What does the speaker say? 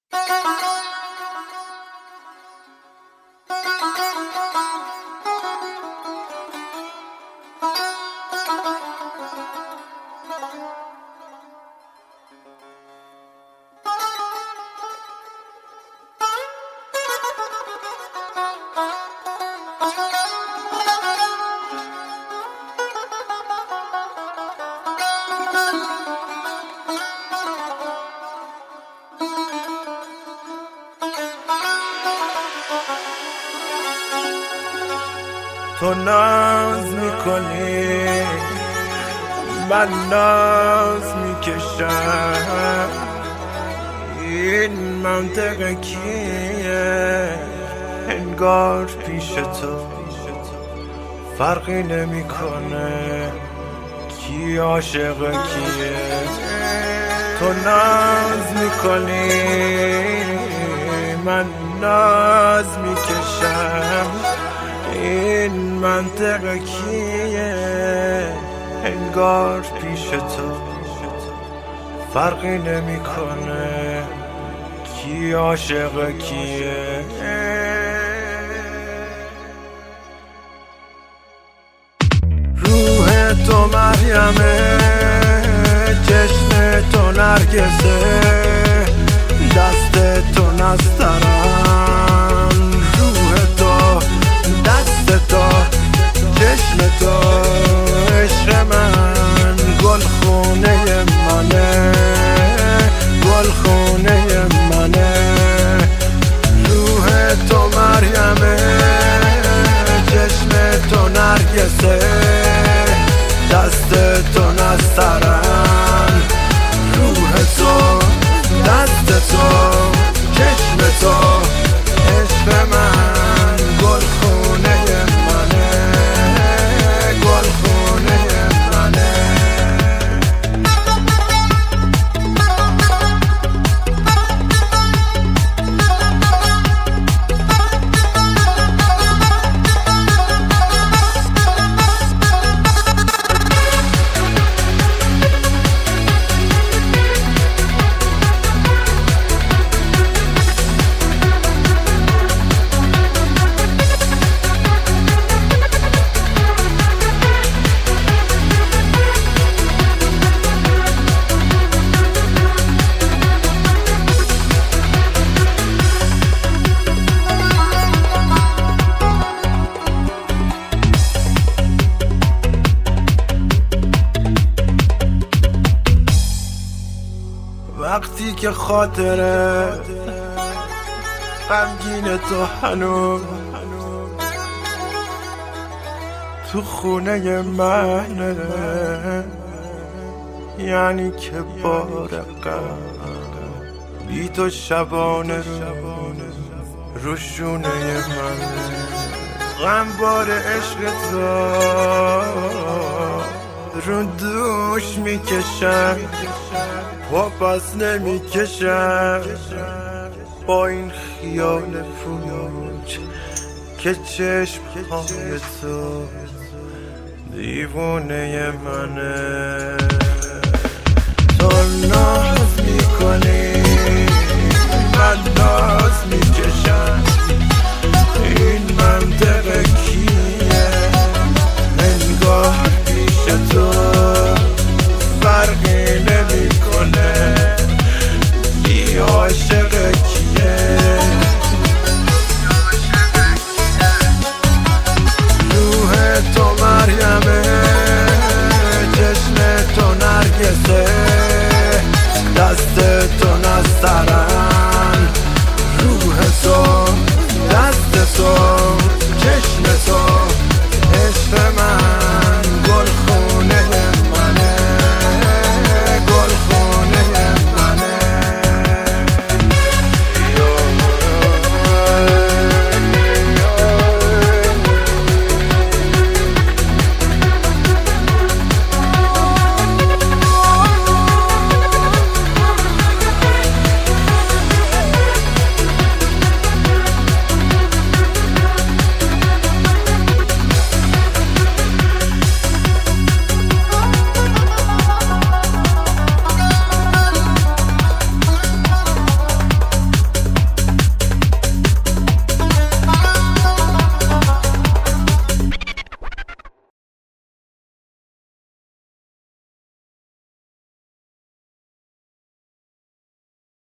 تو ناز میکنی من ناز میکشم، این منطقه کیه؟ انگار پیش تو فرقی نمیکنه کی عاشق کیه. تو ناز میکنی من ناز میکشم، این منطقه کیه؟ انگار پیش تو فرقی نمیکنه کی عاشق کیه. روح تو مریمه، چشم تو نرگسه، دست تو نسترن. روح تو، دست تو، چشم تو، عشق من گل خونه منه، گل خونه منه. روح تو مریمه، چشم تو نرگسه، دست تو نسترن. روح تو، دست تو، چشم تو، عشق من گل خونه منه، گل خونه منه. وقتی که خاطره غمگین تو هنوز تو خونه منه، یعنی که بار غم بی تو شبانه رو شونه منه. غم بار عشق تو رو دوش میکشم، پا پس نمیکشم با این خیال پوچ که چشم های تو دیوونه منه. تو ناز میکنی من ناز میکشم، این منطقه کیه؟ انگار پیش تو فرقی نمیکنه کی عاشق کیه. روح تو مریمه، چشم تو نرگسه، دست تو نسترن.